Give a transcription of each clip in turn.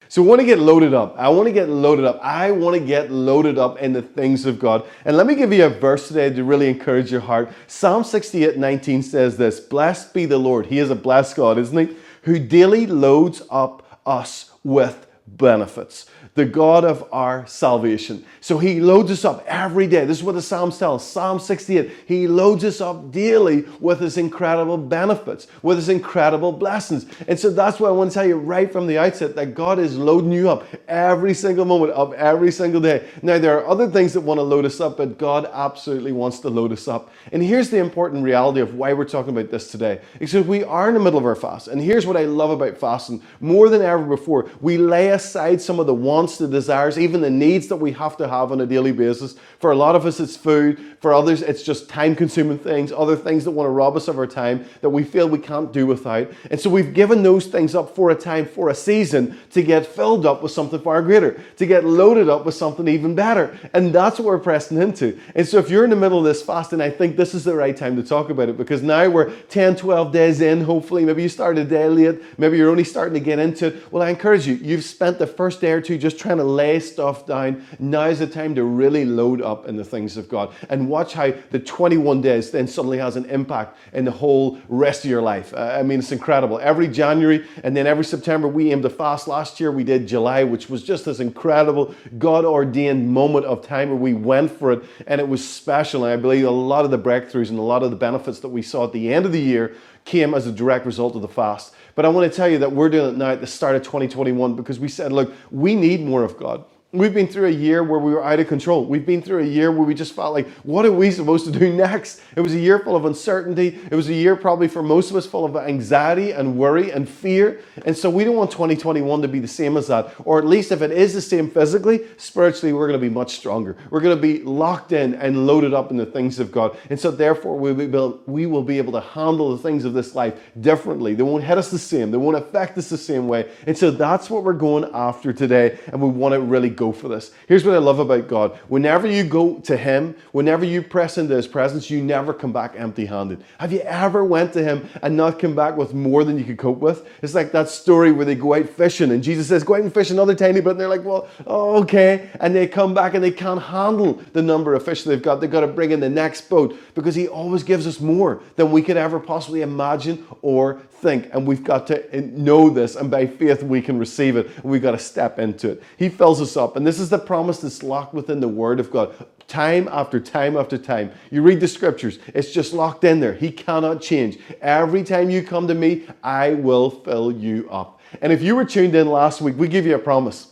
So I want to get loaded up. I want to get loaded up. I want to get loaded up in the things of God. And let me give you a verse today to really encourage your heart. Psalm 68:19 says this, "Blessed be the Lord." He is a blessed God, isn't he? "Who daily loads up us with benefits." The God of our salvation. So he loads us up every day. This is what the Psalms tell us. Psalm 68. He loads us up daily with his incredible benefits, with his incredible blessings. And so that's what I want to tell you right from the outset, that God is loading you up every single moment of every single day. Now, there are other things that want to load us up, but God absolutely wants to load us up. And here's the important reality of why we're talking about this today. Because we are in the middle of our fast. And here's what I love about fasting. More than ever before, we lay aside some of the wants, the desires, even the needs that we have to have on a daily basis. For a lot of us, it's food. For others, it's just time-consuming things, other things that want to rob us of our time that we feel we can't do without. And so we've given those things up for a time, for a season, to get filled up with something far greater, to get loaded up with something even better. And that's what we're pressing into. And so if you're in the middle of this fasting, I think this is the right time to talk about it, because now we're 10, 12 days in, hopefully. Maybe you started a day late. Maybe you're only starting to get into it. Well, I encourage you. You've spent the first day or two just trying to lay stuff down. Now's the time to really load up in the things of God. And watch how the 21 days then suddenly has an impact in the whole rest of your life. I mean, it's incredible. Every January and then every September, we aim to fast. Last year, we did July, which was just this incredible God-ordained moment of time where we went for it, and it was special. And I believe a lot of the breakthroughs and a lot of the benefits that we saw at the end of the year came as a direct result of the fast. But I want to tell you that we're doing it now at the start of 2021 because we said, look, we need more of God. We've been through a year where we were out of control. We've been through a year where we just felt like, what are we supposed to do next? It was a year full of uncertainty. It was a year probably for most of us full of anxiety and worry and fear. And so we don't want 2021 to be the same as that. Or at least if it is the same physically, spiritually, we're going to be much stronger. We're going to be locked in and loaded up in the things of God. And so therefore, we will be able to handle the things of this life differently. They won't hit us the same. They won't affect us the same way. And so that's what we're going after today. And we want to really go for this. Here's what I love about God. Whenever you go to him, whenever you press into his presence, you never come back empty-handed. Have you ever went to him and not come back with more than you could cope with? It's like that story where they go out fishing and Jesus says, go out and fish another tiny bit. And they're like, well, oh, okay. And they come back and they can't handle the number of fish they've got. They've got to bring in the next boat because he always gives us more than we could ever possibly imagine or think. And we've got to know this, and by faith we can receive it. And we've got to step into it. He fills us up. And this is the promise that's locked within the Word of God. Time after time after time. You read the scriptures, it's just locked in there. He cannot change. Every time you come to me, I will fill you up. And if you were tuned in last week, we give you a promise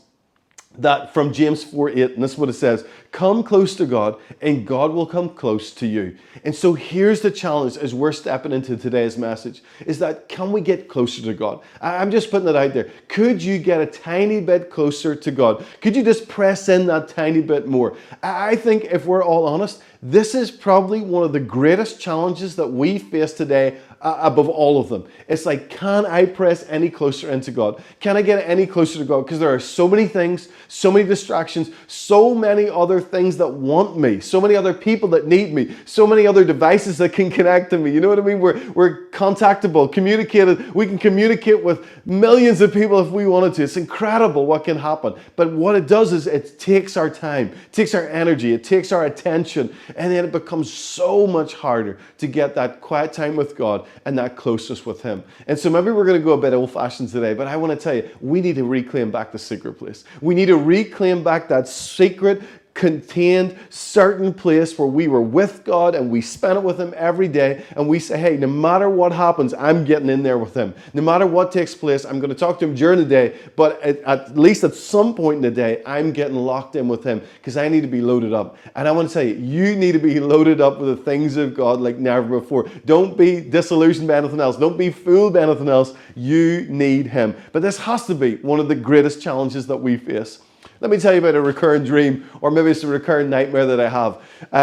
that from James 4:8, and this is what it says, come close to God and God will come close to you. And so here's the challenge as we're stepping into today's message, is that can we get closer to God? I'm just putting it out there. Could you get a tiny bit closer to God? Could you just press in that tiny bit more? I think if we're all honest, this is probably one of the greatest challenges that we face today above all of them. It's like, can I press any closer into God? Can I get any closer to God? Because there are so many things, so many distractions, so many other things that want me, so many other people that need me, so many other devices that can connect to me. You know what I mean? We're contactable, communicated. We can communicate with millions of people if we wanted to. It's incredible what can happen. But what it does is it takes our time, it takes our energy, it takes our attention, and then it becomes so much harder to get that quiet time with God and that closeness with him. And so maybe we're going to go a bit old-fashioned today, but I want to tell you, we need to reclaim back the secret place. We need to reclaim back that secret, contained, certain place where we were with God and we spent it with him every day, and we say, hey, no matter what happens, I'm getting in there with him. No matter what takes place, I'm going to talk to him during the day, but at least at some point in the day, I'm getting locked in with him because I need to be loaded up. And I want to tell you, you need to be loaded up with the things of God like never before. Don't be disillusioned by anything else. Don't be fooled by anything else. You need him. But this has to be one of the greatest challenges that we face. Let me tell you about a recurring dream, or maybe it's a recurring nightmare that I have.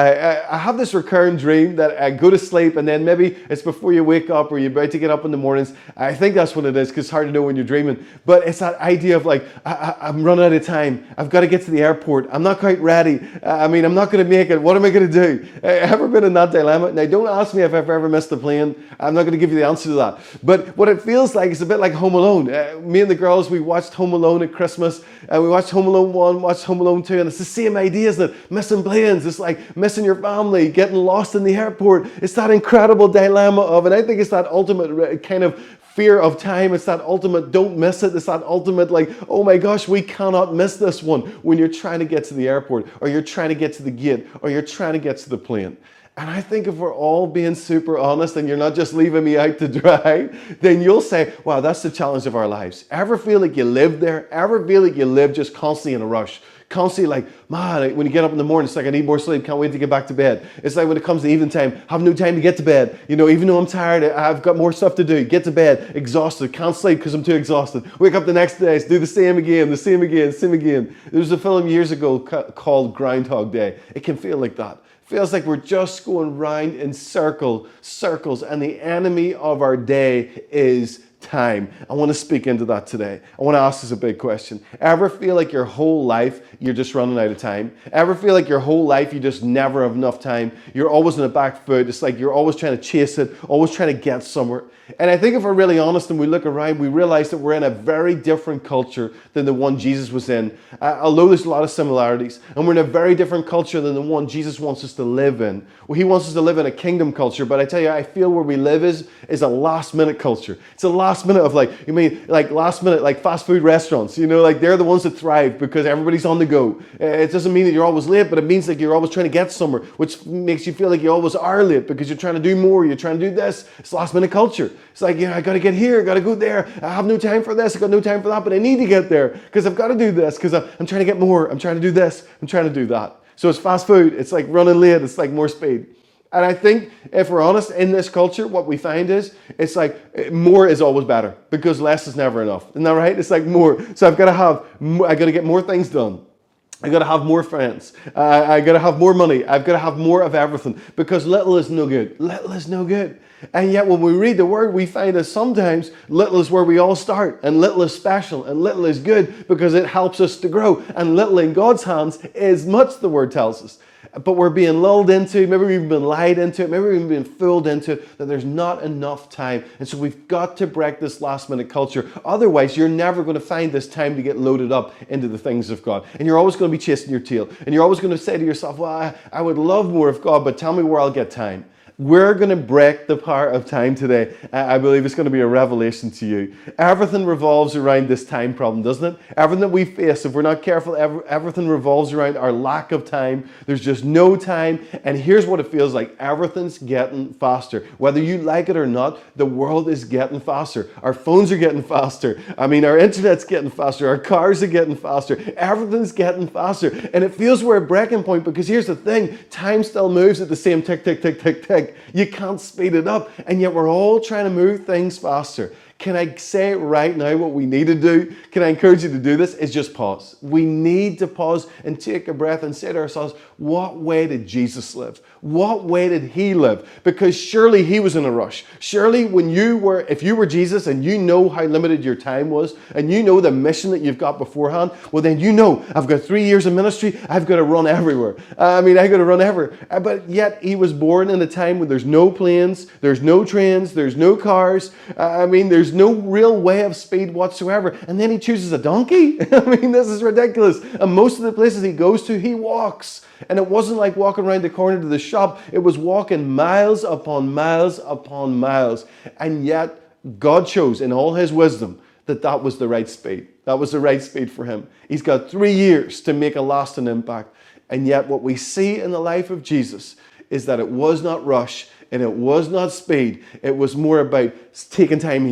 I have this recurring dream that I go to sleep, and then maybe it's before you wake up or you're about to get up in the mornings. I think that's what it is, because it's hard to know when you're dreaming. But it's that idea of like, I'm running out of time. I've got to get to the airport. I'm not quite ready. I'm not going to make it. What am I going to do? Ever been in that dilemma? Now, don't ask me if I've ever missed the plane. I'm not going to give you the answer to that. But what it feels like is a bit like Home Alone. Me and the girls, we watched Home Alone at Christmas. We watched Home Alone 1, watched Home Alone 2, and it's the same idea, isn't it? Missing planes. It's like missing your family, getting lost in the airport. It's that incredible dilemma of, and I think it's that ultimate kind of fear of time. It's that ultimate don't miss it. It's that ultimate like, oh my gosh, we cannot miss this one when you're trying to get to the airport, or you're trying to get to the gate, or you're trying to get to the plane. And I think if we're all being super honest and you're not just leaving me out to dry, then you'll say, wow, that's the challenge of our lives. Ever feel like you live there? Ever feel like you live just constantly in a rush? Constantly like, man, when you get up in the morning, it's like, I need more sleep, can't wait to get back to bed. It's like when it comes to evening time, have no time to get to bed. You know, even though I'm tired, I've got more stuff to do. Get to bed, exhausted, can't sleep because I'm too exhausted. Wake up the next day, do the same again, the same again, same again. There was a film years ago called Groundhog Day. It can feel like that. Feels like we're just going round in circles, and the enemy of our day is time. I want to speak into that today. I want to ask this a big question. Ever feel like your whole life you're just running out of time? Ever feel like your whole life you just never have enough time? You're always in the back foot. It's like you're always trying to chase it, always trying to get somewhere. And I think if we're really honest and we look around, we realize that we're in a very different culture than the one Jesus was in. Although there's a lot of similarities, and we're in a very different culture than the one Jesus wants us to live in. Well, he wants us to live in a kingdom culture, but I tell you, I feel where we live is a last minute culture. It's a last minute of like, you mean like last minute, like fast food restaurants, you know, like they're the ones that thrive because everybody's on the go. It doesn't mean that you're always late, but it means that you're always trying to get somewhere, which makes you feel like you always are late because you're trying to do more, you're trying to do this. It's last minute culture. It's like, I got to get here, I got to go there. I have no time for this, I got no time for that, but I need to get there because I've got to do this because I'm trying to get more. I'm trying to do this, I'm trying to do that. So it's fast food, it's like running late, it's like more speed. And I think if we're honest, in this culture, what we find is, it's like more is always better because less is never enough. Isn't that right? It's like more. So I got to get more things done. I got to have more friends. I got to have more money. I've got to have more of everything because little is no good. Little is no good. And yet when we read the word, we find that sometimes little is where we all start, and little is special, and little is good because it helps us to grow. And little in God's hands is much, the word tells us. But we're being lulled into, maybe we've been lied into it, maybe we've been fooled into that there's not enough time. And so we've got to break this last minute culture. Otherwise, you're never going to find this time to get loaded up into the things of God. And you're always going to be chasing your tail. And you're always going to say to yourself, well, I would love more of God, but tell me where I'll get time. We're going to break the power of time today. I believe it's going to be a revelation to you. Everything revolves around this time problem, doesn't it? Everything that we face, if we're not careful, everything revolves around our lack of time. There's just no time. And here's what it feels like. Everything's getting faster. Whether you like it or not, the world is getting faster. Our phones are getting faster. Our internet's getting faster. Our cars are getting faster. Everything's getting faster. And it feels we're at a breaking point because here's the thing. Time still moves at the same tick, tick, tick, tick, tick. You can't speed it up, and yet we're all trying to move things faster. Can I say right now what we need to do? Can I encourage you to do this? Is just pause. We need to pause and take a breath and say to ourselves, what way did Jesus live? What way did he live? Because surely he was in a rush. Surely if you were Jesus and you know how limited your time was and you know the mission that you've got beforehand, well then you know, I've got 3 years of ministry, I've got to run everywhere. I've got to run everywhere. But yet he was born in a time when there's no planes, there's no trains, there's no cars. There's no real way of speed whatsoever. And then he chooses a donkey? This is ridiculous. And most of the places he goes to, he walks. And it wasn't like walking around the corner to the shop. It was walking miles upon miles upon miles. And yet God chose in all his wisdom that was the right speed. That was the right speed for him. He's got 3 years to make a lasting impact. And yet what we see in the life of Jesus is that it was not rush. And it was not speed. It was more about taking time here,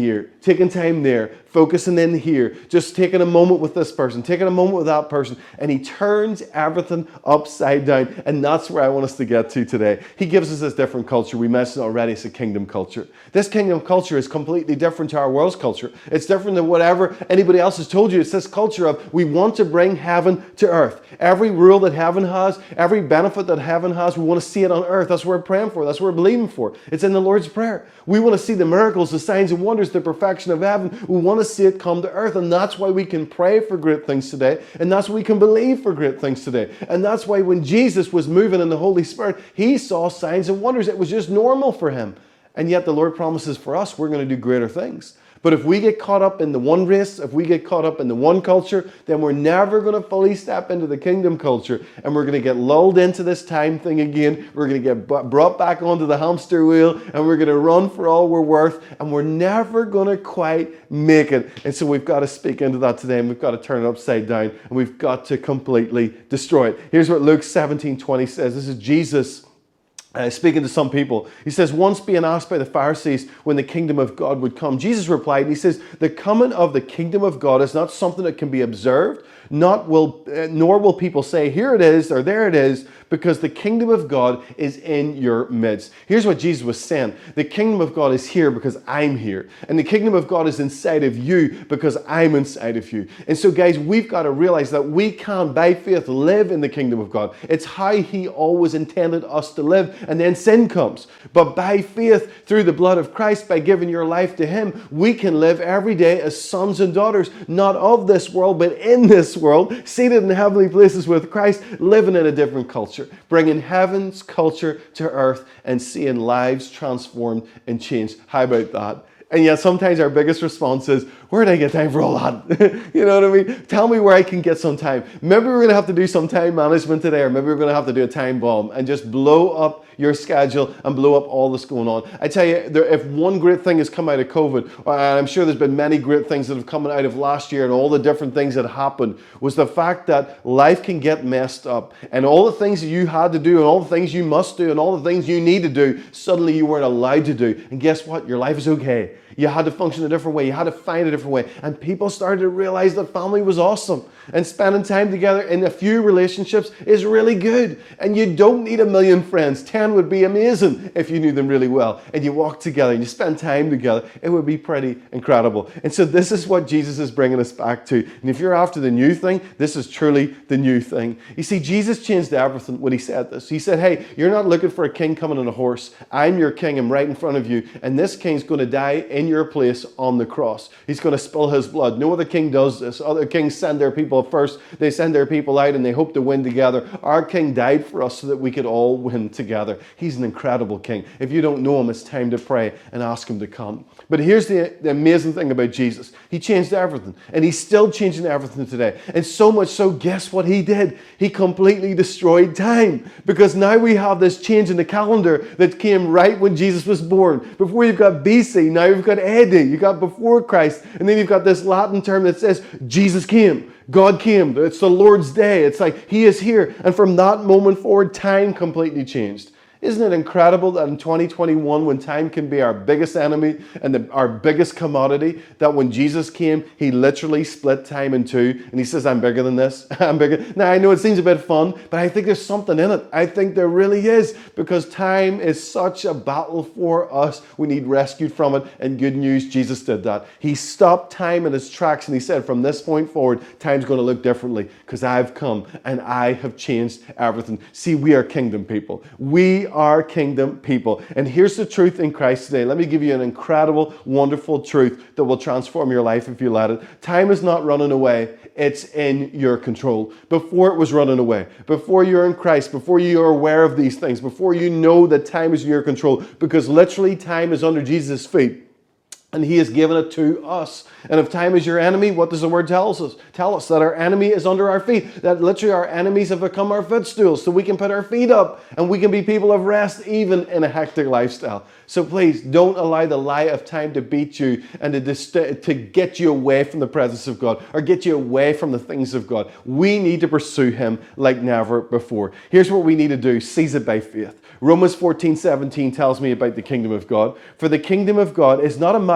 taking time there, focusing in here, just taking a moment with this person, taking a moment with that person, and he turns everything upside down. And that's where I want us to get to today. He gives us this different culture. We mentioned it already, it's a kingdom culture. This kingdom culture is completely different to our world's culture. It's different than whatever anybody else has told you. It's this culture of we want to bring heaven to earth. Every rule that heaven has, every benefit that heaven has, we want to see it on earth. That's what we're praying for. That's what we're believing for. It's in the Lord's Prayer. We want to see the miracles, the signs and wonders, the perfection of heaven. We want to see it come to earth. And that's why we can pray for great things today. And that's why we can believe for great things today. And that's why when Jesus was moving in the Holy Spirit, he saw signs and wonders. It was just normal for him. And yet the Lord promises for us, we're going to do greater things. But if we get caught up in the one race, if we get caught up in the one culture, then we're never going to fully step into the kingdom culture. And we're going to get lulled into this time thing again. We're going to get brought back onto the hamster wheel. And we're going to run for all we're worth. And we're never going to quite make it. And so we've got to speak into that today. And we've got to turn it upside down. And we've got to completely destroy it. Here's what Luke 17:20 says. This is Jesus speaking to some people. He says, once being asked by the Pharisees when the kingdom of God would come, Jesus replied, and he says, the coming of the kingdom of God is not something that can be observed, nor will people say, here it is, or there it is, because the kingdom of God is in your midst. Here's what Jesus was saying. The kingdom of God is here because I'm here. And the kingdom of God is inside of you because I'm inside of you. And so guys, we've got to realize that we can, by faith, live in the kingdom of God. It's how he always intended us to live. And then sin comes. But by faith, through the blood of Christ, by giving your life to him, we can live every day as sons and daughters, not of this world, but in this world, seated in heavenly places with Christ, living in a different culture, bringing heaven's culture to earth and seeing lives transformed and changed. How about that? And yet sometimes our biggest response is, where did I get time for all that? You know what I mean? Tell me where I can get some time. Maybe we're going to have to do some time management today, or maybe we're going to have to do a time bomb and just blow up your schedule and blow up all that's going on. I tell you, if one great thing has come out of COVID, and I'm sure there's been many great things that have come out of last year and all the different things that happened, was the fact that life can get messed up. And all the things that you had to do and all the things you must do and all the things you need to do, suddenly you weren't allowed to do. And guess what? Your life is okay. You had to function a different way. You had to find a different way. And people started to realize that family was awesome. And spending time together in a few relationships is really good. And you don't need a million friends. 10 would be amazing if you knew them really well. And you walk together and you spend time together. It would be pretty incredible. And so this is what Jesus is bringing us back to. And if you're after the new thing, this is truly the new thing. You see, Jesus changed everything when he said this. He said, hey, you're not looking for a king coming on a horse. I'm your king. I'm right in front of you. And this king's going to die in your place on the cross. He's going to spill his blood. No other king does this. Other kings send their people first. They send their people out and they hope to win together. Our king died for us so that we could all win together. He's an incredible king. If you don't know him, it's time to pray and ask him to come. But here's the amazing thing about Jesus. He changed everything. And he's still changing everything today. And so much so, guess what he did? He completely destroyed time. Because now we have this change in the calendar that came right when Jesus was born. Before you've got BC, now you've got AD. You've got before Christ. And then you've got this Latin term that says Jesus came. God came. It's the Lord's day. It's like he is here. And from that moment forward, time completely changed. Isn't it incredible that in 2021, when time can be our biggest enemy and our biggest commodity, that when Jesus came, he literally split time in two. And he says, I'm bigger than this. I'm bigger. Now, I know it seems a bit fun, but I think there's something in it. I think there really is, because time is such a battle for us. We need rescued from it. And good news, Jesus did that. He stopped time in its tracks and he said, from this point forward, time's going to look differently because I've come and I have changed everything. See, we are kingdom people. We are kingdom people. And here's the truth in Christ today. Let me give you an incredible, wonderful truth that will transform your life if you let it. Time is not running away. It's in your control. Before it was running away, before you're in Christ, before you are aware of these things, before you know that time is in your control, because literally time is under Jesus' feet. And he has given it to us. And if time is your enemy, what does the word tell us? Tell us that our enemy is under our feet. That literally our enemies have become our footstools so we can put our feet up and we can be people of rest even in a hectic lifestyle. So please don't allow the lie of time to beat you and to get you away from the presence of God or get you away from the things of God. We need to pursue him like never before. Here's what we need to do. Seize it by faith. Romans 14:17 tells me about the kingdom of God. For the kingdom of God is not a matter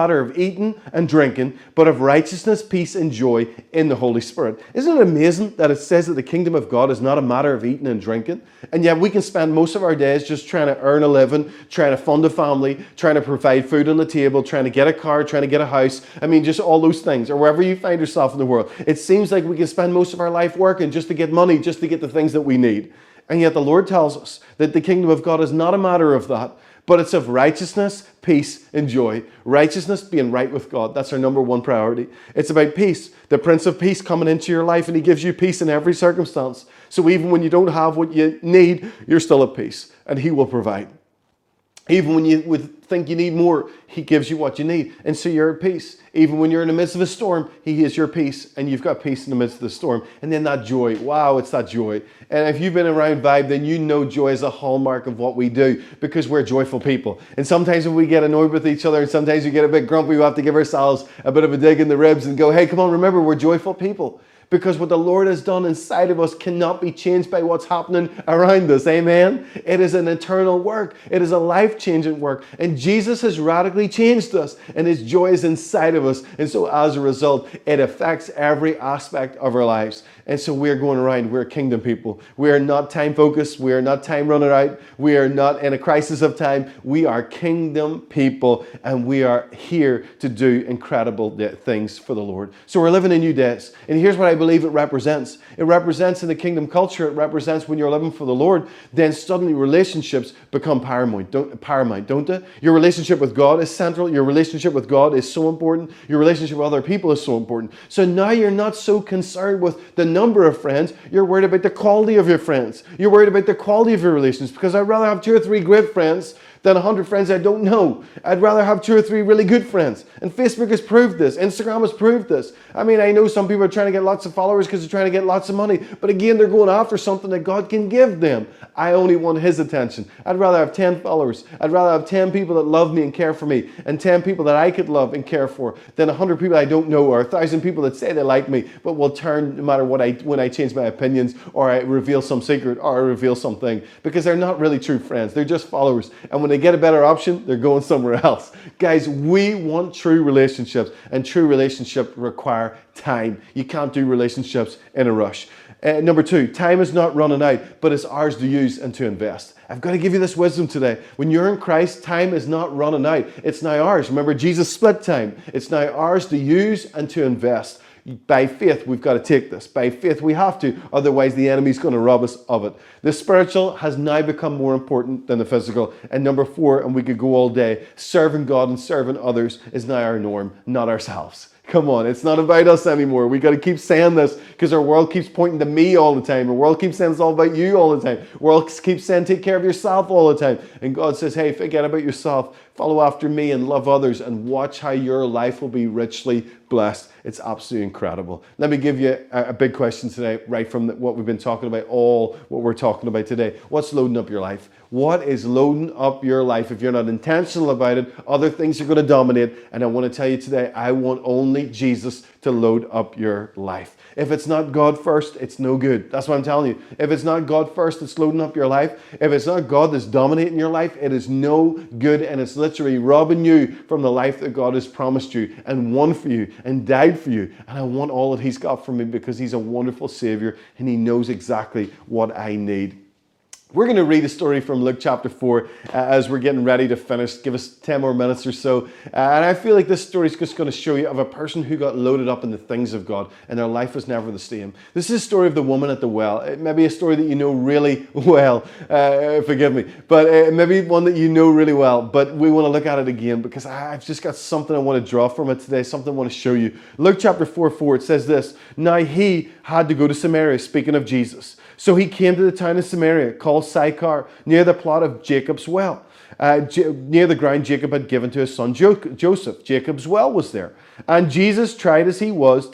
matter of eating and drinking, but of righteousness, peace, and joy in the Holy Spirit. Isn't it amazing that it says that the kingdom of God is not a matter of eating and drinking? And yet we can spend most of our days just trying to earn a living, trying to fund a family, trying to provide food on the table, trying to get a car, trying to get a house. I mean, just all those things, or wherever you find yourself in the world. It seems like we can spend most of our life working just to get money, just to get the things that we need. And yet the Lord tells us that the kingdom of God is not a matter of that, but it's of righteousness, peace, and joy. Righteousness, being right with God. That's our number one priority. It's about peace. The Prince of Peace coming into your life, and He gives you peace in every circumstance. So even when you don't have what you need, you're still at peace, and He will provide. Even when you would think you need more, He gives you what you need. And so you're at peace. Even when you're in the midst of a storm, He is your peace, and you've got peace in the midst of the storm. And then that joy, wow, it's that joy. And if you've been around Vibe, then you know joy is a hallmark of what we do, because we're joyful people. And sometimes when we get annoyed with each other, and sometimes we get a bit grumpy, we have to give ourselves a bit of a dig in the ribs and go, hey, come on, remember, we're joyful people. Because what the Lord has done inside of us cannot be changed by what's happening around us. Amen? It is an eternal work. It is a life-changing work. And Jesus has radically changed us. And His joy is inside of us. And so as a result, it affects every aspect of our lives. And so we're going around. We're kingdom people. We are not time-focused. We are not time running out. We are not in a crisis of time. We are kingdom people. And we are here to do incredible things for the Lord. So we're living in new days. And here's what I believe it represents. It represents in the kingdom culture, it represents when you're living for the Lord, then suddenly relationships become paramount, don't they? Your relationship with God is central. Your relationship with God is so important. Your relationship with other people is so important. So now you're not so concerned with the number of friends. You're worried about the quality of your friends. You're worried about the quality of your relations, because I'd rather have 2 or 3 great friends than 100 friends I don't know. I'd rather have 2 or 3 really good friends. And Facebook has proved this. Instagram has proved this. I mean, I know some people are trying to get lots of followers because they're trying to get lots of money. But again, they're going after something that God can give them. I only want His attention. I'd rather have 10 followers. I'd rather have 10 people that love me and care for me, and 10 people that I could love and care for, than 100 people I don't know, or 1,000 people that say they like me, but will turn no matter what when I change my opinions, or I reveal some secret, or I reveal something, because they're not really true friends. They're just followers. And when they get a better option, they're going somewhere else. Guys, we want true relationships, and true relationships require time. You can't do relationships in a rush. Number 2, time is not running out, but it's ours to use and to invest. I've got to give you this wisdom today. When you're in Christ, time is not running out. It's now ours. Remember, Jesus split time. It's now ours to use and to invest. By faith, we've got to take this. By faith, we have to. Otherwise, the enemy's going to rob us of it. The spiritual has now become more important than the physical. And number 4, and we could go all day, serving God and serving others is now our norm, not ourselves. Come on, it's not about us anymore. We got to keep saying this, because our world keeps pointing to me all the time. Our world keeps saying it's all about you all the time. The world keeps saying take care of yourself all the time. And God says, hey, forget about yourself. Follow after me and love others, and watch how your life will be richly blessed. It's absolutely incredible. Let me give you a big question today, right from what we've been talking about, all what we're talking about today. What's loading up your life? What is loading up your life? If you're not intentional about it, other things are going to dominate. And I want to tell you today, I want only Jesus to load up your life. If it's not God first, it's no good. That's what I'm telling you. If it's not God first that's loading up your life, if it's not God that's dominating your life, it is no good, and it's literally robbing you from the life that God has promised you and won for you and died for you. And I want all that He's got for me, because He's a wonderful Savior and He knows exactly what I need. We're going to read a story from Luke chapter 4 as we're getting ready to finish. Give us 10 more minutes or so. And I feel like this story is just going to show you of a person who got loaded up in the things of God, and their life was never the same. This is a story of the woman at the well. It may be a story that you know really well. Forgive me. But maybe one that you know really well. But we want to look at it again, because I've just got something I want to draw from it today, something I want to show you. Luke chapter 4, it says this: Now He had to go to Samaria, speaking of Jesus. So He came to the town of Samaria, called Sychar, near the plot of Jacob's well, near the ground Jacob had given to his son Joseph. Jacob's well was there. And Jesus, tired as he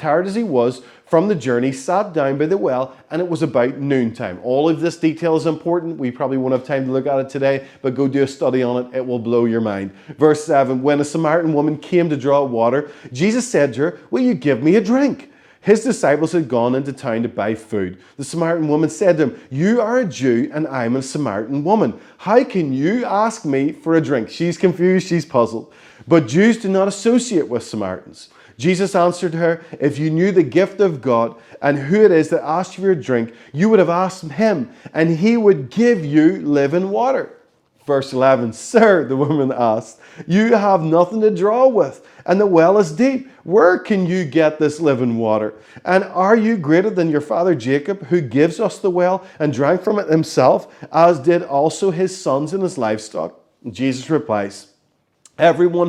was from the journey, sat down by the well, and it was about noontime. All of this detail is important. We probably won't have time to look at it today, but go do a study on it. It will blow your mind. Verse 7, when a Samaritan woman came to draw water, Jesus said to her, "Will you give me a drink?" His disciples had gone into town to buy food. The Samaritan woman said to him, "You are a Jew and I'm a Samaritan woman. How can you ask me for a drink?" She's confused, she's puzzled. But Jews do not associate with Samaritans. Jesus answered her, "If you knew the gift of God and who it is that asked you for a drink, you would have asked him and he would give you living water." Verse 11, "Sir," the woman asked, "you have nothing to draw with, and the well is deep. Where can you get this living water? And are you greater than your father Jacob, who gives us the well and drank from it himself, as did also his sons and his livestock?" Jesus replies, Everyone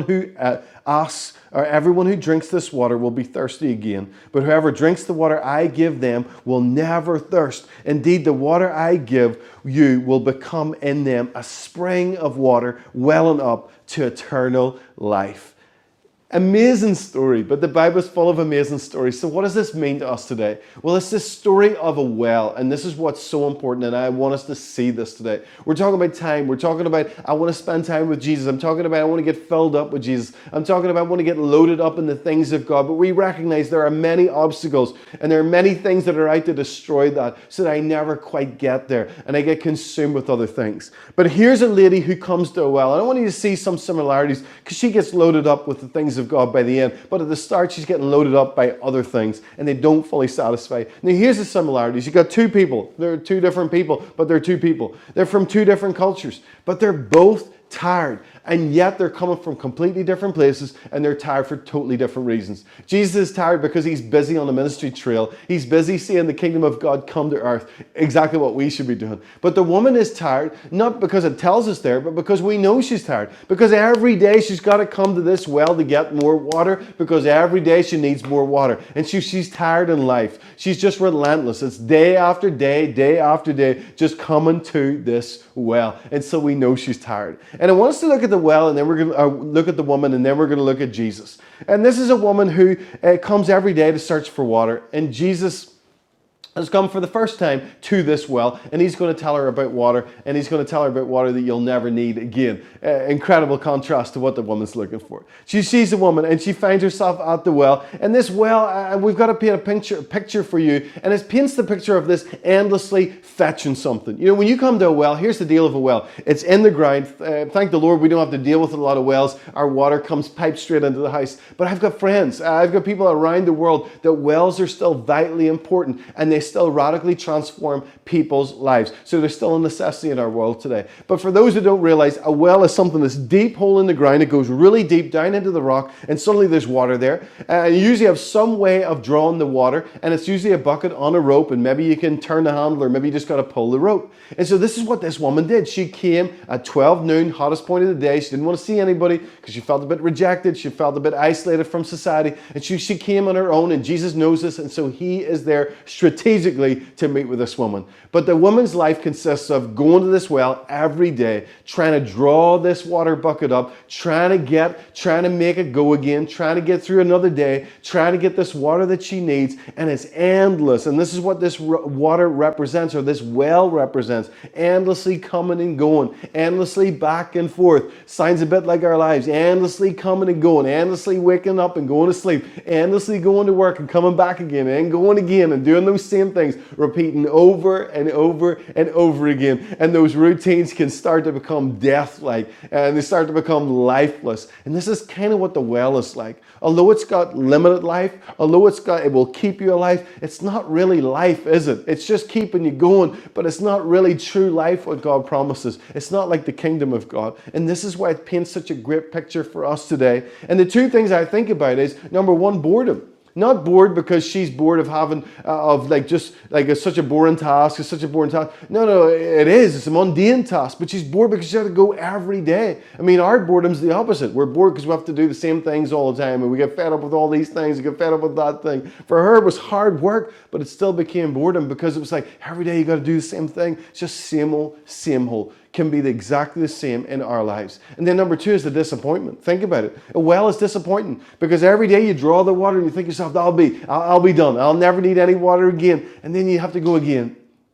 who drinks this water will be thirsty again, but whoever drinks the water I give them will never thirst. Indeed, the water I give you will become in them a spring of water welling up to eternal life. Amazing story, but the Bible is full of amazing stories. So what does this mean to us today? Well, it's this story of a well, and this is what's so important, and I want us to see this today. We're talking about time. We're talking about I want to spend time with Jesus. I'm talking about I want to get filled up with Jesus. I'm talking about I want to get loaded up in the things of God, but we recognize there are many obstacles, and there are many things that are out to destroy that, so that I never quite get there, and I get consumed with other things. But here's a lady who comes to a well, and I want you to see some similarities, because she gets loaded up with the things of God by the end, but at the start she's getting loaded up by other things and they don't fully satisfy. Now here's the similarities. You've got two people. They're two different people, but they're two people. They're from two different cultures, but they're both tired, and yet they're coming from completely different places, and they're tired for totally different reasons. Jesus is tired because he's busy on the ministry trail. He's busy seeing the kingdom of God come to earth, exactly what we should be doing. But the woman is tired, not because it tells us there, but because we know she's tired. Because every day she's got to come to this well to get more water, because every day she needs more water. And she's tired in life. She's just relentless. It's day after day after day, just coming to this well. And so we know she's tired. And I want us to look at the well, and then we're going to look at the woman, and then we're going to look at Jesus. And this is a woman who comes every day to search for water. And Jesus has come for the first time to this well, and he's going to tell her about water, and he's going to tell her about water that you'll never need again. Incredible contrast to what the woman's looking for. She sees a woman, and she finds herself at the well, and this well, we've got to paint a picture for you, and it paints the picture of this endlessly fetching something. You know, when you come to a well, here's the deal of a well. It's in the ground. Thank the Lord we don't have to deal with a lot of wells. Our water comes piped straight into the house. But I've got friends, I've got people around the world that wells are still vitally important, and they still radically transform people's lives. So there's still a necessity in our world today. But for those who don't realize, a well is something that's deep hole in the ground. It goes really deep down into the rock, and suddenly there's water there. You usually have some way of drawing the water, and it's usually a bucket on a rope, and maybe you can turn the handle, or maybe you just got to pull the rope. And so this is what this woman did. She came at 12 noon, hottest point of the day. She didn't want to see anybody because she felt a bit rejected. She felt a bit isolated from society, and she came on her own, and Jesus knows this, and so he is there strategically to meet with this woman. But the woman's life consists of going to this well every day, trying to draw this water bucket up, trying to make it go again, trying to get through another day, trying to get this water that she needs, and it's endless. And this is what this water represents, or this well represents, endlessly coming and going, endlessly back and forth. Sounds a bit like our lives, endlessly coming and going, endlessly waking up and going to sleep, endlessly going to work and coming back again, and going again and doing those same things, repeating over and over and over again. And those routines can start to become death-like, and they start to become lifeless. And this is kind of what the well is like. Although it's got limited life, although it will keep you alive, it's not really life, is it? It's just keeping you going, but it's not really true life, what God promises. It's not like the kingdom of God. And this is why it paints such a great picture for us today. And the two things I think about is, number one, boredom. Not bored because she's bored of having, it's such a boring task, it's such a boring task. No, it is. It's a mundane task, but she's bored because she has to go every day. I mean, our boredom's the opposite. We're bored because we have to do the same things all the time, and we get fed up with all these things, we get fed up with that thing. For her, it was hard work, but it still became boredom because it was like, every day you got to do the same thing. It's just same old, same old. Can be exactly the same in our lives. And then number two is the disappointment. Think about it. A well is disappointing because every day you draw the water and you think to yourself, I'll be done. I'll never need any water again. And then you have to go again.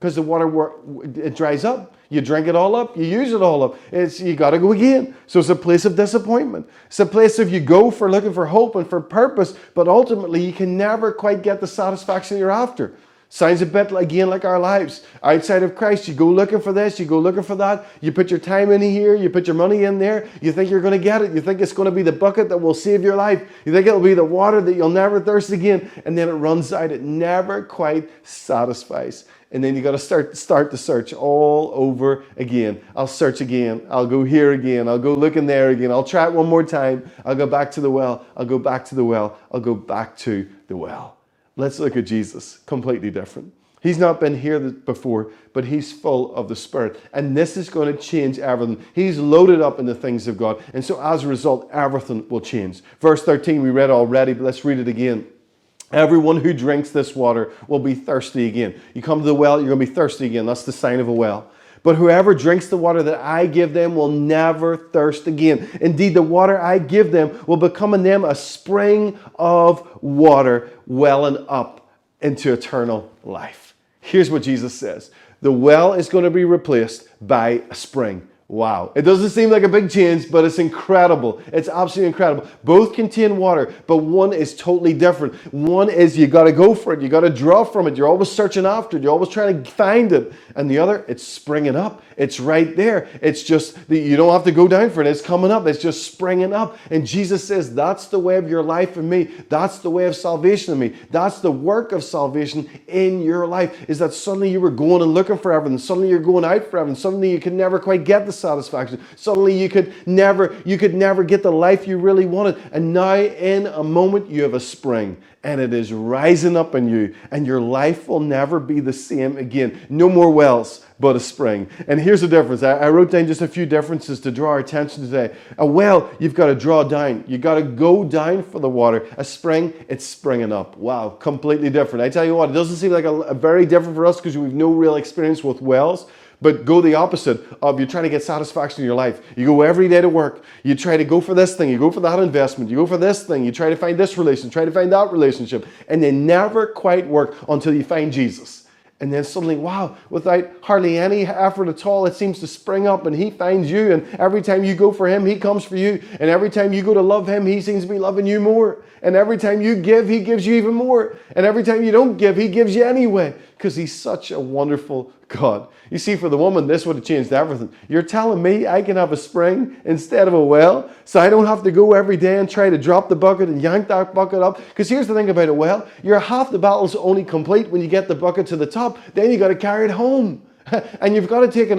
because the water, it dries up. You drink it all up, you use it all up. You got to go again. So it's a place of disappointment. It's a place of you go for looking for hope and for purpose, but ultimately you can never quite get the satisfaction you're after. Sounds a bit, again, like our lives. Outside of Christ, you go looking for this, you go looking for that. You put your time in here, you put your money in there. You think you're going to get it. You think it's going to be the bucket that will save your life. You think it'll be the water that you'll never thirst again. And then it runs out. It never quite satisfies. And then you got to start the search all over again. I'll search again. I'll go here again. I'll go looking there again. I'll try it one more time. I'll go back to the well. I'll go back to the well. I'll go back to the well. Let's look at Jesus. Completely different. He's not been here before, but he's full of the Spirit. And this is going to change everything. He's loaded up in the things of God. And so as a result, everything will change. Verse 13, we read already, but let's read it again. Everyone who drinks this water will be thirsty again. You come to the well, you're going to be thirsty again. That's the sign of a well. But whoever drinks the water that I give them will never thirst again. Indeed, the water I give them will become in them a spring of water welling up into eternal life. Here's what Jesus says. The well is going to be replaced by a spring. Wow. It doesn't seem like a big change, but it's incredible. It's absolutely incredible. Both contain water, but one is totally different. One is you got to go for it. You got to draw from it. You're always searching after it. You're always trying to find it. And the other, it's springing up. It's right there. It's just that you don't have to go down for it. It's coming up. It's just springing up. And Jesus says, that's the way of your life in me. That's the way of salvation in me. That's the work of salvation in your life, is that suddenly you were going and looking for everything. Suddenly you're going out for everything. Suddenly you could never quite get the satisfaction. Suddenly you could never get the life you really wanted. And now in a moment you have a spring, and it is rising up in you, and your life will never be the same again. No more wells, but a spring. And here's the difference. I wrote down just a few differences to draw our attention today. A well, you've got to draw down. You've got to go down for the water. A spring, it's springing up. Wow, completely different. I tell you what, it doesn't seem like a very different for us because we've no real experience with wells. But go the opposite of you're trying to get satisfaction in your life. You go every day to work. You try to go for this thing. You go for that investment. You go for this thing. You try to find this relationship. Try to find that relationship. And they never quite work until you find Jesus. And then suddenly, wow, without hardly any effort at all, it seems to spring up and he finds you. And every time you go for him, he comes for you. And every time you go to love him, he seems to be loving you more. And every time you give, he gives you even more. And every time you don't give, he gives you anyway. Because he's such a wonderful God. You see, for the woman, this would have changed everything. You're telling me I can have a spring instead of a well, so I don't have to go every day and try to drop the bucket and yank that bucket up? Because here's the thing about a well. You're half the battle's only complete when you get the bucket to the top. Then you got to carry it home. And you've got to take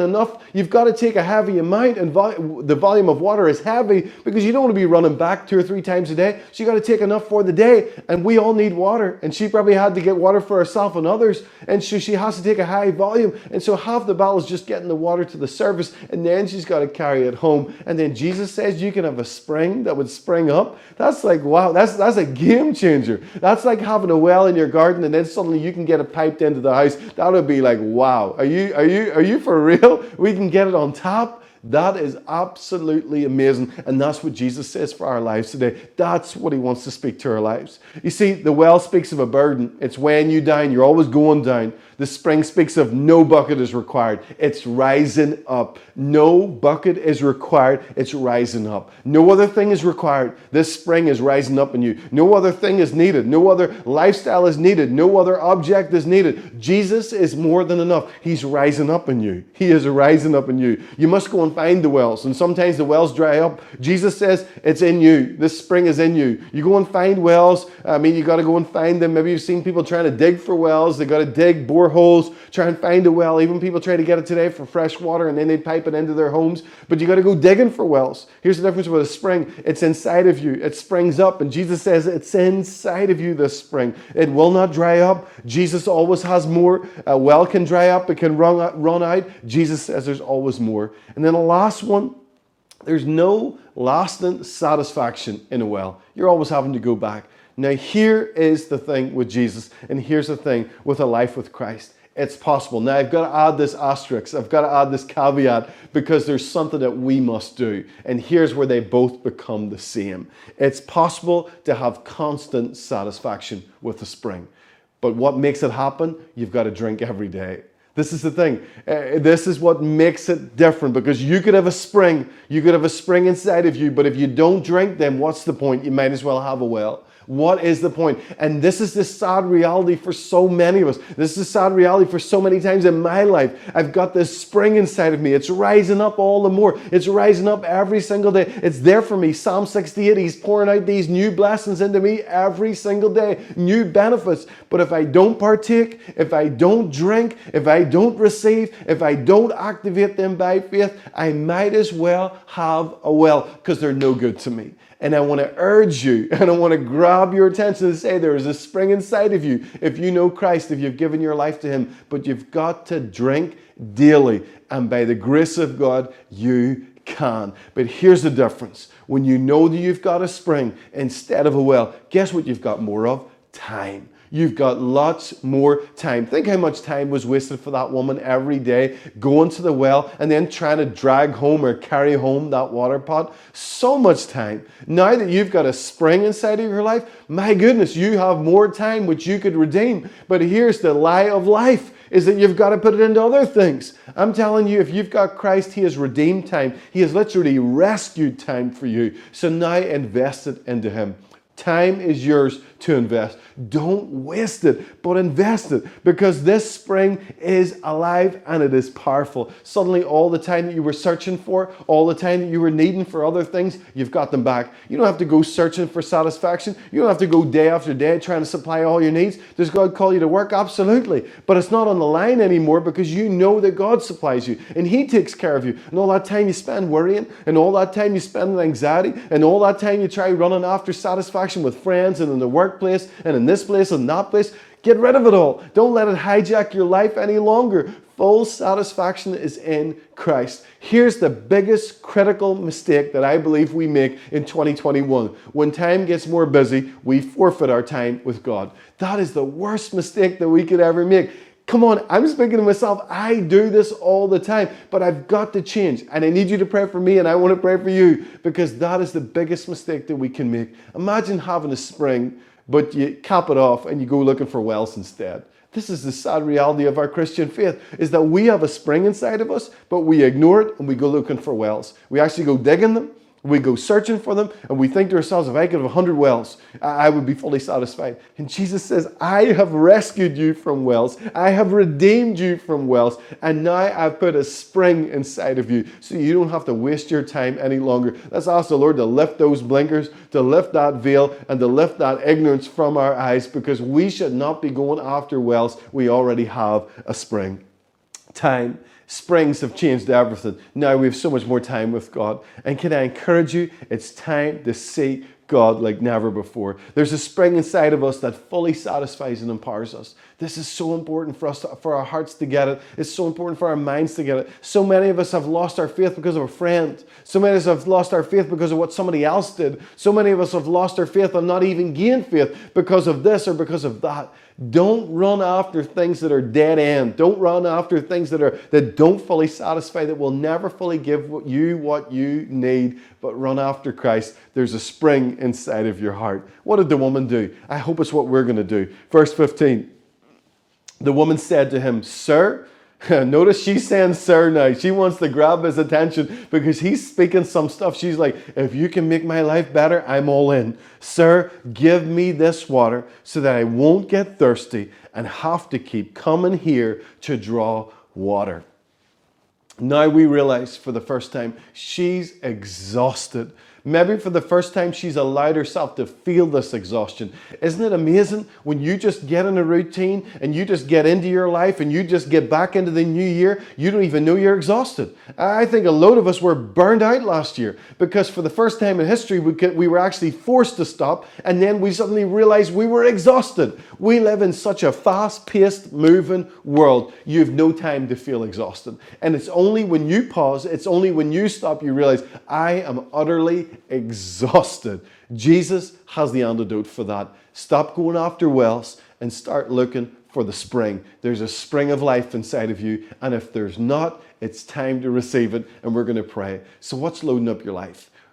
a heavy amount, and the volume of water is heavy because you don't want to be running back 2 or 3 times a day. So you got to take enough for the day, and we all need water. And she probably had to get water for herself and others, and so she has to take a high volume. And so half the battle is just getting the water to the surface, and then she's got to carry it home. And then Jesus says you can have a spring that would spring up. That's like, wow, that's a game changer. That's like having a well in your garden, and then suddenly you can get it piped into the house. That would be like, wow, are you for real? We can get it on tap. That is absolutely amazing. And that's what Jesus says for our lives today. That's what he wants to speak to our lives. You see, the well speaks of a burden. It's weighing you down. You're always going down. The spring speaks of no bucket is required. It's rising up. No bucket is required. It's rising up. No other thing is required. This spring is rising up in you. No other thing is needed. No other lifestyle is needed. No other object is needed. Jesus is more than enough. He's rising up in you. He is rising up in you. You must go and find the wells. And sometimes the wells dry up. Jesus says it's in you. This spring is in you. You go and find wells. I mean, you got to go and find them. Maybe you've seen people trying to dig for wells. They got to dig boreholes, try and find a well. Even people try to get it today for fresh water, and then they pipe it into their homes. But you got to go digging for wells. Here's the difference with a spring. It's inside of you. It springs up. And Jesus says it's inside of you, this spring. It will not dry up. Jesus always has more. A well can dry up. It can run out. Jesus says there's always more. And then the last one, there's no lasting satisfaction in a well. You're always having to go back. Now here is the thing with Jesus, and here's the thing with a life with Christ. It's possible. Now I've got to add this asterisk. I've got to add this caveat because there's something that we must do. And here's where they both become the same. It's possible to have constant satisfaction with the spring. But what makes it happen? You've got to drink every day. This is the thing. This is what makes it different, because you could have a spring. You could have a spring inside of you, but if you don't drink, then what's the point? You might as well have a well. What is the point? And this is the sad reality for so many of us. This is the sad reality for so many times in my life. I've got this spring inside of me. It's rising up all the more. It's rising up every single day. It's there for me. Psalm 68, He's pouring out these new blessings into me every single day. New benefits. But if I don't partake, if I don't drink, if I don't receive, if I don't activate them by faith, I might as well have a well, because they're no good to me. And I want to urge you, and I want to grab your attention and say there is a spring inside of you if you know Christ, if you've given your life to Him. But you've got to drink daily. And by the grace of God, you can. But here's the difference. When you know that you've got a spring instead of a well, guess what you've got more of? Time. You've got lots more time. Think how much time was wasted for that woman every day going to the well and then trying to drag home or carry home that water pot. So much time. Now that you've got a spring inside of your life, my goodness, you have more time which you could redeem. But here's the lie of life, is that you've got to put it into other things. I'm telling you, if you've got Christ, He has redeemed time. He has literally rescued time for you. So now invest it into Him. Time is yours to invest. Don't waste it, but invest it, because this spring is alive and it is powerful. Suddenly, all the time that you were searching for, all the time that you were needing for other things, you've got them back. You don't have to go searching for satisfaction. You don't have to go day after day trying to supply all your needs. Does God call you to work? Absolutely. But it's not on the line anymore, because you know that God supplies you and He takes care of you. And all that time you spend worrying, and all that time you spend in anxiety, and all that time you try running after satisfaction with friends and in the workplace and in this place and that place, get rid of it all. Don't let it hijack your life any longer. Full satisfaction is in Christ. Here's the biggest critical mistake that I believe we make in 2021. When time gets more busy, we forfeit our time with God. That is the worst mistake that we could ever make. Come on, I'm speaking to myself. I do this all the time, but I've got to change. And I need you to pray for me, and I want to pray for you, because that is the biggest mistake that we can make. Imagine having a spring, but you cap it off and you go looking for wells instead. This is the sad reality of our Christian faith, is that we have a spring inside of us, but we ignore it and we go looking for wells. We actually go digging them. We go searching for them, and we think to ourselves, if I could have 100 wells, I would be fully satisfied. And Jesus says, I have rescued you from wells. I have redeemed you from wells. And now I've put a spring inside of you, so you don't have to waste your time any longer. Let's ask the Lord to lift those blinkers, to lift that veil, and to lift that ignorance from our eyes, because we should not be going after wells. We already have a spring. Time. Springs have changed everything. Now we have so much more time with God. And can I encourage you, it's time to see God like never before. There's a spring inside of us that fully satisfies and empowers us. This is so important for us, for our hearts to get it. It's so important for our minds to get it. So many of us have lost our faith because of a friend. So many of us have lost our faith because of what somebody else did. So many of us have lost our faith and not even gained faith because of this or because of that. Don't run after things that are dead end. Don't run after things that don't fully satisfy, that will never fully give you what you need, but run after Christ. There's a spring inside of your heart. What did the woman do? I hope it's what we're going to do. Verse 15. The woman said to him, Sir, notice she's saying sir now. She wants to grab his attention because he's speaking some stuff. She's like, if you can make my life better, I'm all in. Sir, give me this water so that I won't get thirsty and have to keep coming here to draw water. Now we realize for the first time, she's exhausted. Maybe for the first time, she's allowed herself to feel this exhaustion. Isn't it amazing when you just get in a routine and you just get into your life and you just get back into the new year, you don't even know you're exhausted. I think a load of us were burned out last year because for the first time in history, we were actually forced to stop, and then we suddenly realized we were exhausted. We live in such a fast-paced, moving world. You have no time to feel exhausted. And it's only when you pause, it's only when you stop, you realize, I am utterly exhausted. Jesus has the antidote for that. Stop going after wells and start looking for the spring. There's a spring of life inside of you, and if there's not, it's time to receive it, and we're going to pray. So what's loading up your life?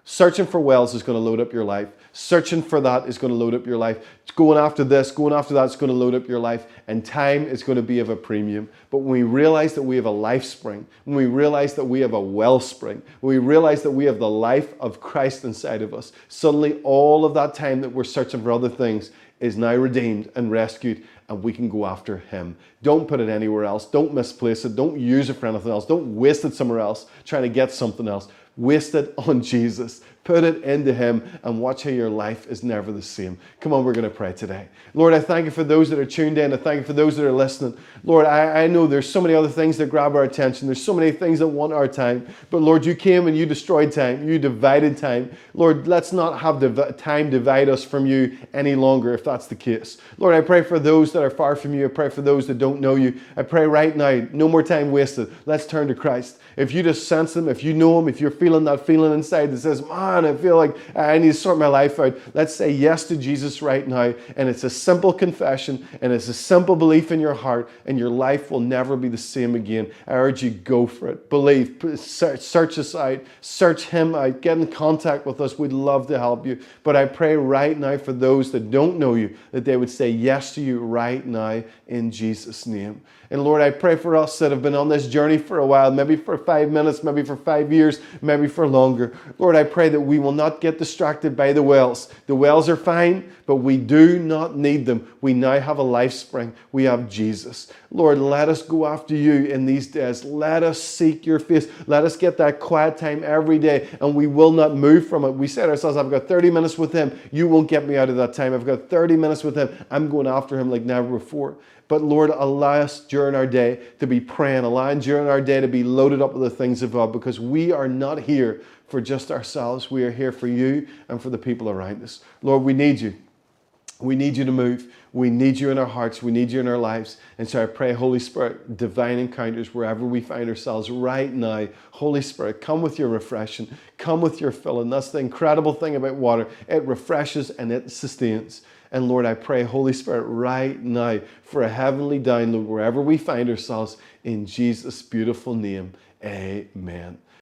Searching for wells is going to load up your life. Searching for that is going to load up your life. Going after this, going after that is going to load up your life. And time is going to be of a premium. But when we realize that we have a life spring, when we realize that we have a wellspring, when we realize that we have the life of Christ inside of us, suddenly all of that time that we're searching for other things is now redeemed and rescued, and we can go after him. Don't put it anywhere else. Don't misplace it. Don't use it for anything else. Don't waste it somewhere else trying to get something else. Waste it on Jesus. Put it into him and watch how your life is never the same. Come on, we're going to pray today. Lord, I thank you for those that are tuned in. I thank you for those that are listening. Lord, I know there's so many other things that grab our attention. There's so many things that want our time. But Lord, you came and you destroyed time. You divided time. Lord, let's not have time divide us from you any longer if that's the case. Lord, I pray for those that are far from you. I pray for those that don't know you. I pray right now, no more time wasted. Let's turn to Christ. If you just sense him, if you know him, if you're feeling that feeling inside that says, man, I feel like I need to sort my life out. Let's say yes to Jesus right now. And it's a simple confession and it's a simple belief in your heart, and your life will never be the same again. I urge you, go for it. Believe. Search us out. Search him out. Get in contact with us. We'd love to help you. But I pray right now for those that don't know you, that they would say yes to you right now in Jesus' name. And Lord, I pray for us that have been on this journey for a while, maybe for 5 minutes, maybe for 5 years, maybe for longer. Lord, I pray that we will not get distracted by the wells. The wells are fine, but we do not need them. We now have a life spring. We have Jesus. Lord, let us go after you in these days. Let us seek your face. Let us get that quiet time every day, and we will not move from it. We said to ourselves, I've got 30 minutes with him. You won't get me out of that time. I've got 30 minutes with him. I'm going after him like never before. But Lord, allow us during our day to be praying. Allow us during our day to be loaded up with the things of God, because we are not here for just ourselves. We are here for you and for the people around us. Lord, we need you. We need you to move. We need you in our hearts. We need you in our lives. And so I pray, Holy Spirit, divine encounters wherever we find ourselves right now. Holy Spirit, come with your refreshing. Come with your filling. That's the incredible thing about water. It refreshes and it sustains. And Lord, I pray, Holy Spirit, right now for a heavenly download wherever we find ourselves, in Jesus' beautiful name. Amen.